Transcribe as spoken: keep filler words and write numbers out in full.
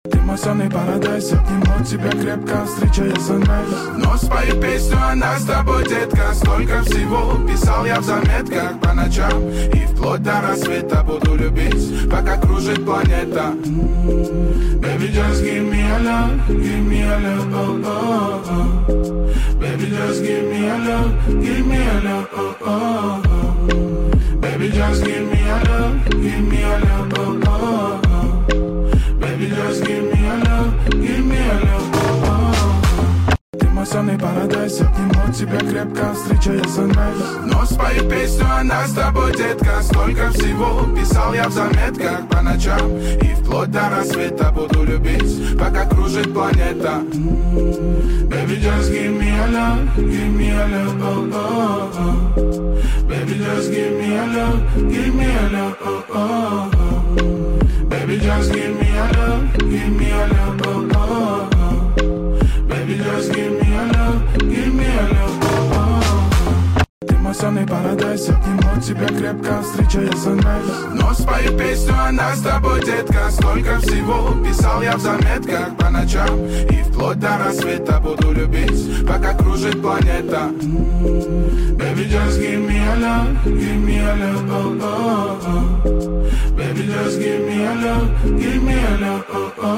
Ты мой сонный парадайз, обниму тебя крепко, встречая sunrise. Но спою песню о нас с тобой, детка. Столько всего писал я в заметках по ночам, и вплоть до рассвета буду любить, пока кружит планета. Baby, just give me a love, give me a love, oh, oh, oh. Baby, just give me a love, give me a love, oh, oh, oh. Baby, just give me a love, give me a love, oh, oh, oh. Baby, just give me a love, give me a love, oh, oh. Ты мой сонный парадайз, обниму тебя крепко, встречая sunrise. Но спою песню о нас с тобой, детка. Столько всего писал я в заметках по ночам, и вплоть до рассвета буду любить, пока кружит планета. Baby, just give me a love, give me a love, oh, oh, oh. Baby, just give me a love, give me a love, oh, oh, oh. Baby, just give me a love, give me a love, oh, oh, oh. Baby, just give me a love, give me a love, oh, oh, oh. Ты мой сонный парадайз, обниму тебя крепко, встречая sunrise. Но спою песню о нас с тобой, детка. Столько всего писал я в заметках по ночам, и вплоть до рассвета буду любить, пока кружит планета. Baby, just give me a love, give me a love, oh, oh, oh. Baby, just give me a love, give me a love, oh, oh.